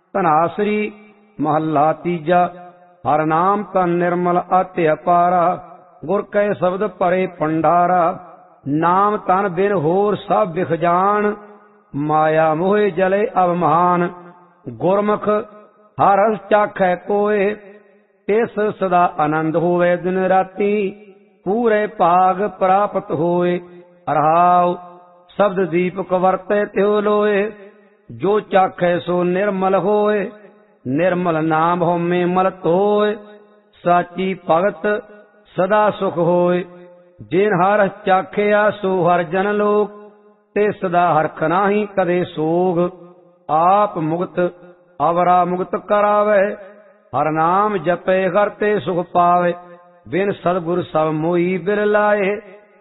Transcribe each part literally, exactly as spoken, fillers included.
ਧਨਾਸਰੀ ਮਹੱਲਾ ਤੀਜਾ। ਹਰ ਨਾਮ ਤਨ ਨਿਰਮਲ ਅਤਿ ਅਪਾਰਾ, ਗੁਰ ਕੈ ਸ਼ਬਦ ਭਰੇ ਭੰਡਾਰਾ। ਨਾਮ ਤਨ ਬਿਨ ਹੋਰ ਸਭ ਬਿਖ ਜਾਣ, ਮਾਇਆ ਮੋਹਿ ਜਲੇ ਅਵਮਾਨ। ਗੁਰਮੁਖ ਹਰ ਰਸ ਚਾਖੈ ਕੋਇ, ਤਿਸ ਸਦਾ ਆਨੰਦ ਹੋਵੇ ਦਿਨ ਰਾਤੀ। ਪੂਰੇ ਭਾਗ ਪ੍ਰਾਪਤ ਹੋਏ, ਰਹਾਉ ਸ਼ਬਦ ਦੀਪਕ ਵਰਤੈ ਤਿਉ ਲੋਏ। ਜੋ ਚਾਖੈ ਸੋ ਨਿਰਮਲ ਹੋਏ, ਨਿਰਮਲ ਨਾਮ ਹਉਮੈ ਮਲ ਧੋਏ। ਸਾਚੀ ਭਗਤ ਸਦਾ ਸੁਖ ਹੋਏ, ਜਿਨ ਹਰ ਚਾਖਿਆ ਸੋ ਹਰ ਜਨ ਲੋਕ। ਤੇ ਸਦਾ ਹਰਖ ਨਾਹੀ ਕਦੇ ਸੋਗ, ਆਪ ਮੁਕਤ ਅਵਰਾ ਮੁਕਤ ਕਰਾਵੇ। ਹਰ ਨਾਮ ਜਪੇ ਹਰ ਤੇ ਸੁਖ ਪਾਵੇ, ਬਿਨ ਸਤਿਗੁਰ ਸਭ ਮੋਈ ਬਿਲ ਲਾਏ।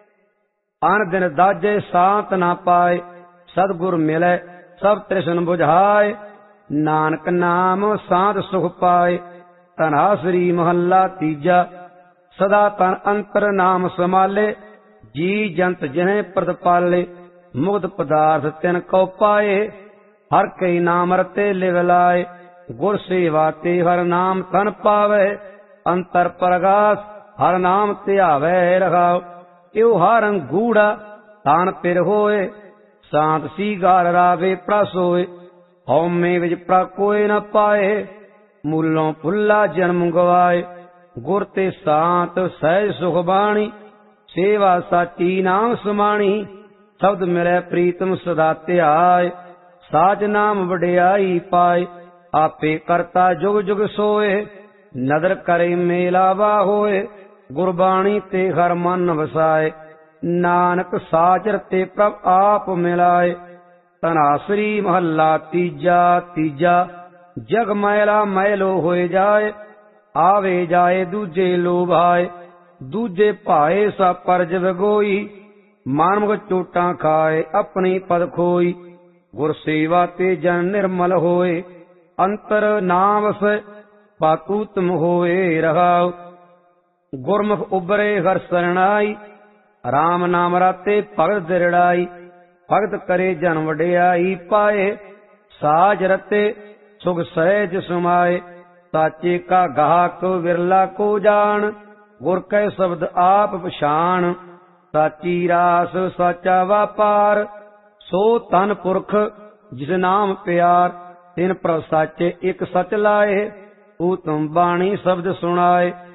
ਅਨ ਦਿਨ ਦਾਜੇ ਸਾਤ ਨਾ ਪਾਏ, ਸਤਿਗੁਰ ਮਿਲੇ ਸਭ ਤ੍ਰਿਸ਼ਨ ਬੁਝਾਏ। ਨਾਨਕ ਨਾਮ ਸਾਧ ਸੁਖ ਪਾਏ। ਧਨਾਸਰੀ ਮਹੱਲਾ ਤੀਜਾ। ਸਦਾ ਤਨ ਅੰਤਰ ਨਾਮ ਸਮਾਲੇ, ਜੀ ਜੰਤ ਜਿਨੇ ਪ੍ਰਤਪਾਲੇ। ਮੁਕਤ ਪਦਾਰਥ ਤਿਨ ਕਉ ਪਾਏ, ਹਰ ਕਈ ਨਾਮ ਰਤੇ ਲਿਵ ਲਾਏ। ਗੁਰ ਸੇਵਾ ਤੇ ਹਰ ਨਾਮ ਤਨ ਪਾਵੇ, ਅੰਤਰ ਪ੍ਰਗਾਸ ਹਰ ਨਾਮ ਧਿਆਵੈ ਰਹਾਉ। ਇਉ ਹਰ ਗੂੜਾ ਤਾਨ ਪਿਰ ਹੋਏ, ਸ਼ਾਂਤ ਸੀਗਾਰ ਰਾਵੇ ਪ੍ਰਸ ਹੋਏ। ਹਉਮੈ ਵਿੱਚ ਪ੍ਰ ਕੋਇ ਨ ਪਾਏ, ਮੂਲੋਂ ਭੁੱਲਾ ਜਨਮ ਗਵਾਏ। ਗੁਰ ਤੇ ਸ਼ਾਂਤ ਸਹਿਜ ਸੁਖ ਬਾਣੀ, ਸੇਵਾ ਸਾਚੀ ਨਾਮ ਸਮਾਣੀ। ਸ਼ਬਦ ਮਿਲੇ ਪ੍ਰੀਤਮ ਸਦਾ ਧਿਆਏ, ਸਾਚ ਨਾਮ ਵਡਿਆਈ ਪਾਏ। ਆਪੇ ਕਰਤਾ ਜੁਗ ਜੁਗ ਸੋਏ, ਨਦਰ ਕਰੇ ਮੇਲਾਵਾ ਹੋਏ। ਗੁਰਬਾਣੀ ਤੇ ਹਰ ਮਨ ਵਸਾਏ, ਨਾਨਕ ਸਾਚ ਰਤੇ ਪ੍ਰਭ ਆਪ ਮਿਲਾਏ। ਧਨਾਸਰੀ ਮਹੱਲਾ ਤੀਜਾ ਤੀਜਾ। ਜਗ ਮੈਲਾ ਮੈਲੋ ਹੋਏ ਜਾਏ, ਆਵੇ ਜਾਏ ਦੂਜੇ ਲੋਭਾਏ। ਦੂਜੇ ਭਾਏ ਸਭ ਪਰਜ ਵਿਗੋਈ, ਮਾਨਮੁਖ ਚੋਟਾਂ ਖਾਏ ਆਪਣੀ ਪਦ ਖੋਈ। ਗੁਰ ਸੇਵਾ ਤੇ ਜਨ ਨਿਰਮਲ ਹੋਏ, ਅੰਤਰ ਨਾਮਸ ਪਾਤੂਤਮ ਹੋਏ ਰਹਾਉ। ਗੁਰਮੁਖ ਉਬਰੇ ਹਰ ਸਰਣਾਈ, ਰਾਮ ਨਾਮ ਰਾਤੇ ਭਗਤ ਦਿਰੜਾਈ। ਭਗਤ ਕਰੇ ਜਨ ਵਡਿਆਈ ਪਾਏ, ਸਾਜ ਰਤੇ ਸੁਖ ਸਹਿਜ ਸਮਾਏ। ਸਾਚੇ ਕਾ ਗਾਹਕ ਵਿਰਲਾ ਕੋ ਜਾਣ, ਗੁਰ ਕੈ ਸ਼ਬਦ ਆਪ ਪਛਾਣ। ਸਾਚੀ ਰਾਸ ਸਾਚਾ ਵਾਪਾਰ, ਸੋ ਤਨ ਪੁਰਖ ਜਿਸ ਨਾਮ ਪਿਆਰ। ਤਿਨ ਪ੍ਰਭ ਸਾਚੇ ਇਕ ਸਚ ਲਾਏ, ਊਤਮ ਬਾਣੀ ਸ਼ਬਦ ਸੁਣਾਏ।